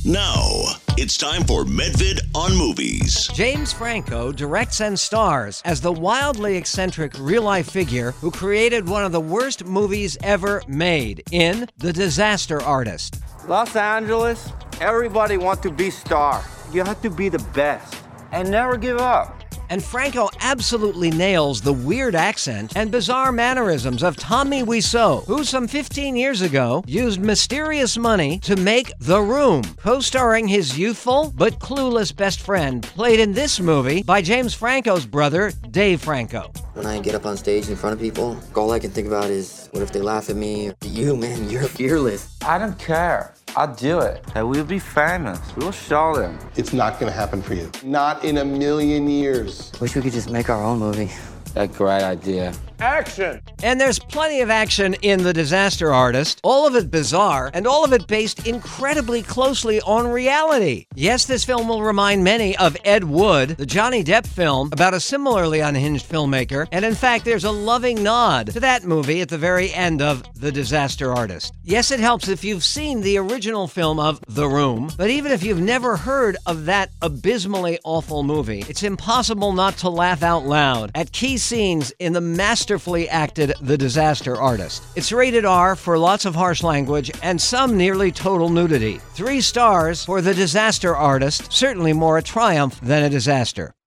Now, it's time for Medvid on Movies. James Franco directs and stars as the wildly eccentric real-life figure who created one of the worst movies ever made in The Disaster Artist. Los Angeles, everybody wants to be star. You have to be the best and never give up. And Franco absolutely nails the weird accent and bizarre mannerisms of Tommy Wiseau, who some 15 years ago used mysterious money to make The Room, co-starring his youthful but clueless best friend, played in this movie by James Franco's brother, Dave Franco. When I get up on stage in front of people, all I can think about is, what if they laugh at me? You, man, you're fearless. I don't care. I'll do it. And we'll be famous. We'll show them. It's not going to happen for you. Not in a million years. Wish we could just make our own movie. A great idea. Action! And there's plenty of action in The Disaster Artist, all of it bizarre, and all of it based incredibly closely on reality. Yes, this film will remind many of Ed Wood, the Johnny Depp film about a similarly unhinged filmmaker, and in fact, there's a loving nod to that movie at the very end of The Disaster Artist. Yes, it helps if you've seen the original film of The Room, but even if you've never heard of that abysmally awful movie, it's impossible not to laugh out loud at key scenes in the masterfully acted The Disaster Artist. It's rated R for lots of harsh language and some nearly total nudity. 3 stars for The Disaster Artist, certainly more a triumph than a disaster.